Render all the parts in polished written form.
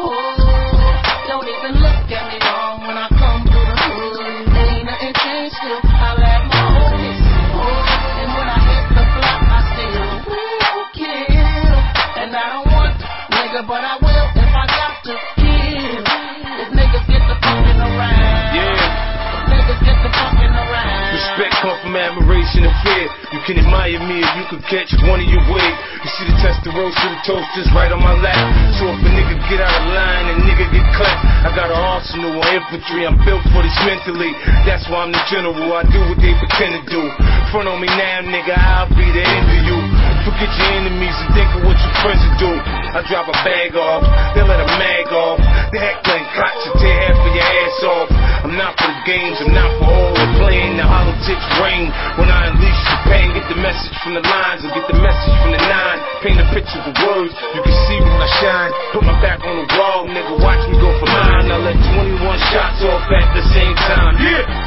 Don't even look at me wrong when I come through the hood. Ain't nothing changed, still I like my homies. And when I hit the block, I still will kill. And I don't want nigga, but I will if I got to kill. If niggas get the fucking around. If niggas get the fucking around. Respect come from admiration and fear. You can admire me if you could catch one of your wig. You see the Testarossa, the toasters right on my lap. So if a nigga get out of line and nigga get clapped, I got an arsenal of infantry. I'm built for this mentally. That's why I'm the general. I do what they pretend to do. Front on me now, nigga, I'll be the end of you. Forget your enemies and think of what your friends will do. I drop a bag off, they let a mag off. The heckling cops will tear half of your ass off. I'm not for the games, I'm not for all the playing. The politics reign when I unleash the pain. Get the message from the lines or get the message from the nine. Paint a picture with words, you can see when I shine. Put my back on the wall, nigga, watch me go for mine. I let 21 shots off at the same time.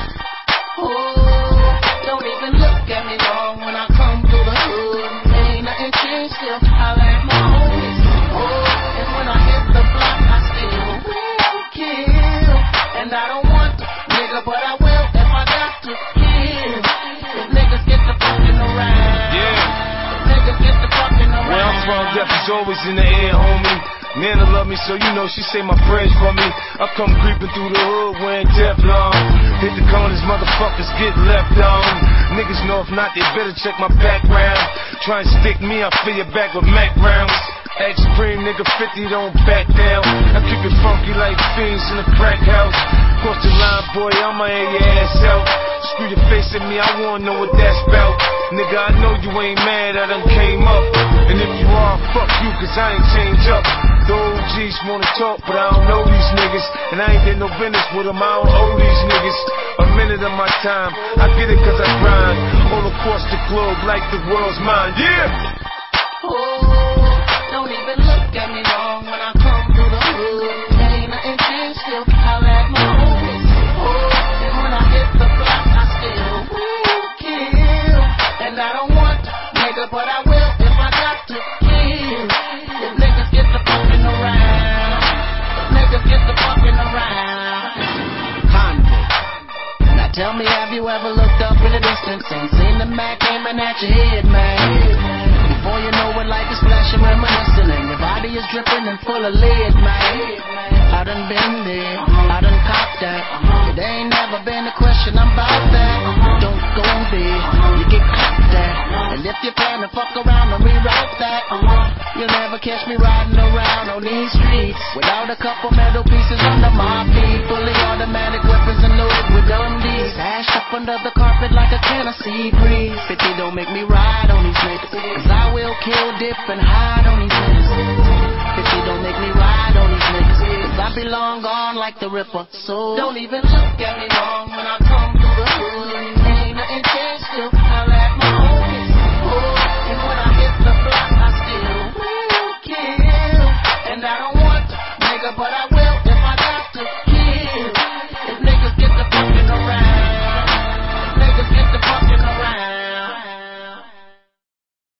Don't even look at me wrong when I come through the hood. Ain't nothing changed, still I like my homies. And when I hit the block, I still will kill. And I don't want nigga, but I will if I got to kill. If niggas get the fucking around. If niggas get the fucking around. Where I'm from, death is always in the air, homie. Nana love me, so you know she say my prayers for me. I come creeping through the hood wearing Teflon. Hit the corners, motherfuckers get left on. Niggas know if not, they better check my background. Try and stick me, I fill your back with Mac rounds. X-Cream, nigga 50, don't back down. I keep it funky like fiends in a crack house. Cross the line, boy, I'ma air your ass out. Screw your face at me, I wanna know what that's about. Nigga, I know you ain't mad, I done came up. And if you are, fuck you, cause I ain't changed up. The OGs wanna talk, but I don't know these niggas. And I ain't did no business with them, I don't owe these niggas a minute of my time. I get it cause I grind all across the globe like the world's mine, Don't even look at me wrong when I come through the hood. Ain't nothing changed, still I like my homies. And when I hit the block, I still will kill. And I don't want nigga, but I will if I got to kill. If niggas get the fucking around. If niggas get the fucking around. Convict. Now tell me, have you ever looked up in the distance and seen the Mac aiming at your head, man? Before you know it, life is flashing, reminiscing, and your body is dripping and full of lead, man. I done been there, I done copped that. It ain't never been a question about that. Don't go there, you get copped at. And if you plan to fuck around and reroute that, you'll never catch me riding around on these streets without a couple metal pieces under my feet. Fully automatic weapons and loaded with Dundees, stashed up under the carpet like a can of sea breeze. 50 don't make me ride on these niggas, cause I will kill, dip, and hide on these niggas. 50 don't make me ride on these niggas, cause I be long gone like the Ripper. So don't even look at me wrong when I come through.